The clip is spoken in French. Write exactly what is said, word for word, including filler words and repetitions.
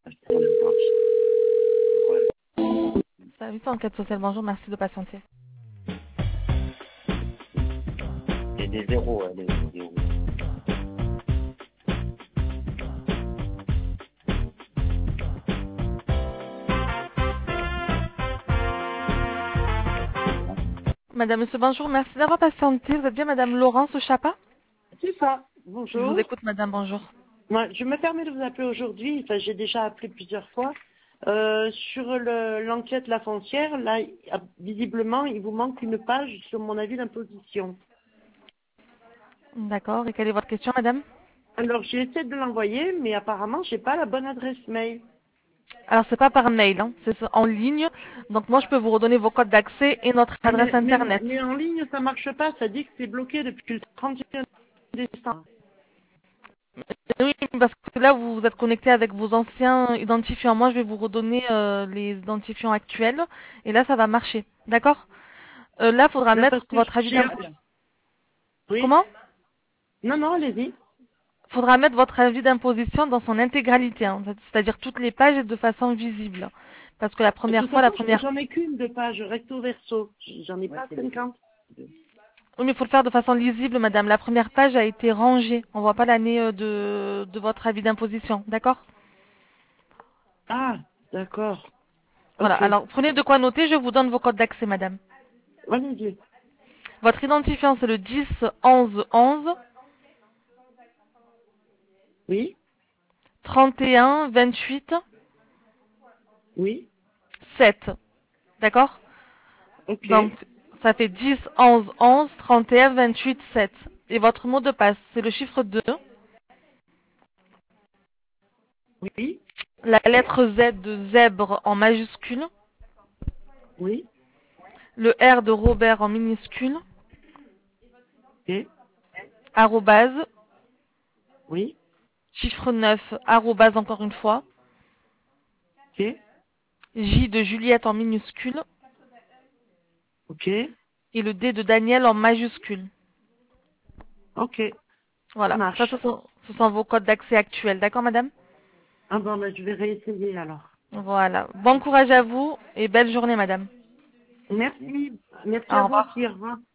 Service enquête sociale, bonjour, merci de patienter. Il y a des zéros, hein, des zéros. Madame, monsieur, bonjour, merci d'avoir patienté. Vous êtes bien Madame Laurence Chapa? C'est ça. Je vous Bonjour. écoute, Madame, bonjour. Moi, je me permets de vous appeler aujourd'hui. Enfin, j'ai déjà appelé plusieurs fois. Euh, sur le- l'enquête La Foncière, là, il- ah, visiblement, il vous manque une page sur mon avis d'imposition. D'accord, et quelle est votre question, Madame? Alors, j'ai essayé de l'envoyer, mais apparemment, j'ai pas la bonne adresse mail. Alors, c'est pas par mail, hein, c'est en ligne. Donc, moi, je peux vous redonner vos codes d'accès et notre Ah, adresse mais, mais, Internet. mais en ligne, ça marche pas. Ça dit que c'est bloqué depuis le trente et un décembre. Oui, parce que là, vous vous êtes connecté avec vos anciens identifiants. Moi, je vais vous redonner euh, les identifiants actuels. Et là, ça va marcher. D'accord? euh, Là, il faudra Là, mettre parce que votre avis j'ai... d'imposition. Oui. Comment? Non, non, allez-y. Faudra mettre votre avis d'imposition dans son intégralité, hein, c'est-à-dire toutes les pages et de façon visible. Parce que la De première toute fois, la façon, première... j'en ai qu'une de page recto verso. J'en ai pas cinquante. Oui, mais il faut le faire de façon lisible, madame. La première page a été rangée. On voit pas l'année euh, de, de votre avis d'imposition, d'accord? Ah, d'accord. Voilà, Ok. alors prenez de quoi noter, je vous donne vos codes d'accès, madame. Allez-y. Votre identifiant, c'est le dix onze onze Oui, trente et un vingt-huit oui, sept, d'accord? ok. Donc, ça fait dix onze onze trente et un vingt-huit sept. Et votre mot de passe, c'est le chiffre deux, Oui, la lettre Z de zèbre en majuscule, oui, le R de Robert en minuscule, ok, arrobase, oui, chiffre neuf, arrobase encore une fois, ok, J de Juliette en minuscule, ok, et le D de Daniel en majuscule. ok. Ça Voilà, ça ce marche. sont, ce sont vos codes d'accès actuels, d'accord madame? Ah bon, ben, je vais réessayer alors. Voilà, bon courage à vous et belle journée madame. Merci. Merci à Au vous revoir. aussi. Au revoir.